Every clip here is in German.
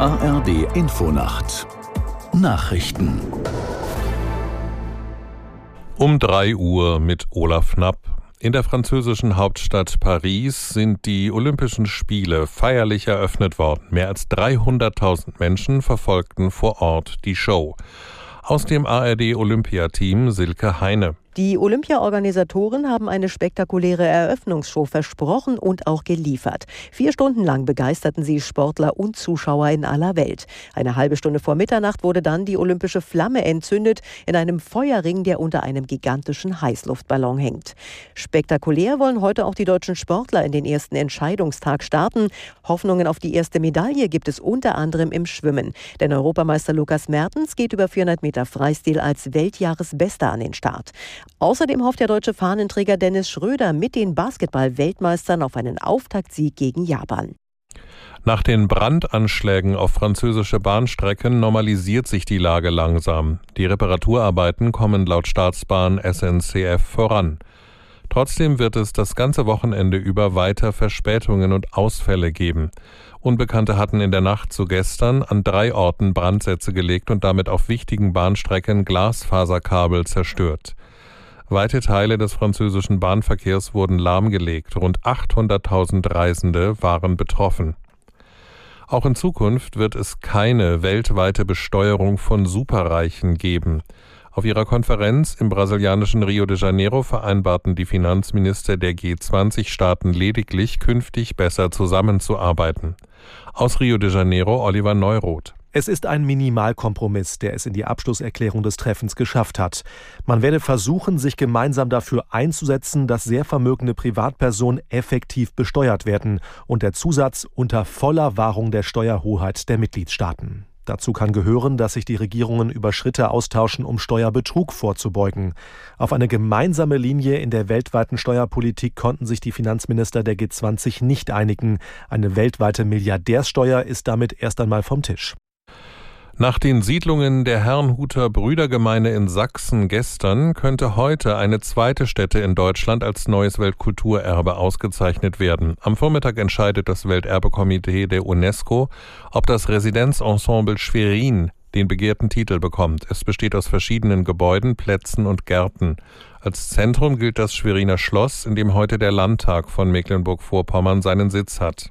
ARD Infonacht Nachrichten Um 3 Uhr mit Olaf Knapp. In der französischen Hauptstadt Paris sind die Olympischen Spiele feierlich eröffnet worden. Mehr als 300.000 Menschen verfolgten vor Ort die Show. Aus dem ARD-Olympiateam Silke Heine. Die Olympia-Organisatoren haben eine spektakuläre Eröffnungsshow versprochen und auch geliefert. 4 Stunden lang begeisterten sie Sportler und Zuschauer in aller Welt. Eine halbe Stunde vor Mitternacht wurde dann die olympische Flamme entzündet in einem Feuerring, der unter einem gigantischen Heißluftballon hängt. Spektakulär wollen heute auch die deutschen Sportler in den ersten Entscheidungstag starten. Hoffnungen auf die erste Medaille gibt es unter anderem im Schwimmen. Denn Europameister Lukas Mertens geht über 400 Meter Freistil als Weltjahresbester an den Start. Außerdem hofft der deutsche Fahnenträger Dennis Schröder mit den Basketball-Weltmeistern auf einen Auftaktsieg gegen Japan. Nach den Brandanschlägen auf französische Bahnstrecken normalisiert sich die Lage langsam. Die Reparaturarbeiten kommen laut Staatsbahn SNCF voran. Trotzdem wird es das ganze Wochenende über weiter Verspätungen und Ausfälle geben. Unbekannte hatten in der Nacht zu gestern an 3 Orten Brandsätze gelegt und damit auf wichtigen Bahnstrecken Glasfaserkabel zerstört. Weite Teile des französischen Bahnverkehrs wurden lahmgelegt. Rund 800.000 Reisende waren betroffen. Auch in Zukunft wird es keine weltweite Besteuerung von Superreichen geben. Auf ihrer Konferenz im brasilianischen Rio de Janeiro vereinbarten die Finanzminister der G20-Staaten lediglich, künftig besser zusammenzuarbeiten. Aus Rio de Janeiro Oliver Neuroth. Es ist ein Minimalkompromiss, der es in die Abschlusserklärung des Treffens geschafft hat. Man werde versuchen, sich gemeinsam dafür einzusetzen, dass sehr vermögende Privatpersonen effektiv besteuert werden und der Zusatz unter voller Wahrung der Steuerhoheit der Mitgliedstaaten. Dazu kann gehören, dass sich die Regierungen über Schritte austauschen, um Steuerbetrug vorzubeugen. Auf eine gemeinsame Linie in der weltweiten Steuerpolitik konnten sich die Finanzminister der G20 nicht einigen. Eine weltweite Milliardärssteuer ist damit erst einmal vom Tisch. Nach den Siedlungen der Herrnhuter Brüdergemeine in Sachsen gestern könnte heute eine zweite Stätte in Deutschland als neues Weltkulturerbe ausgezeichnet werden. Am Vormittag entscheidet das Welterbekomitee der UNESCO, ob das Residenzensemble Schwerin den begehrten Titel bekommt. Es besteht aus verschiedenen Gebäuden, Plätzen und Gärten. Als Zentrum gilt das Schweriner Schloss, in dem heute der Landtag von Mecklenburg-Vorpommern seinen Sitz hat.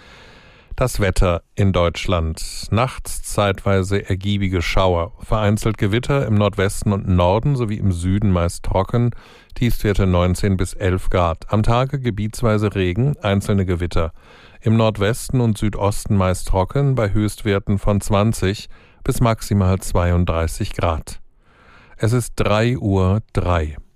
Das Wetter in Deutschland. Nachts zeitweise ergiebige Schauer. Vereinzelt Gewitter im Nordwesten und Norden sowie im Süden meist trocken. Tiefstwerte 19 bis 11 Grad. Am Tage gebietsweise Regen, einzelne Gewitter. Im Nordwesten und Südosten meist trocken, bei Höchstwerten von 20 bis maximal 32 Grad. Es ist 3:03 Uhr.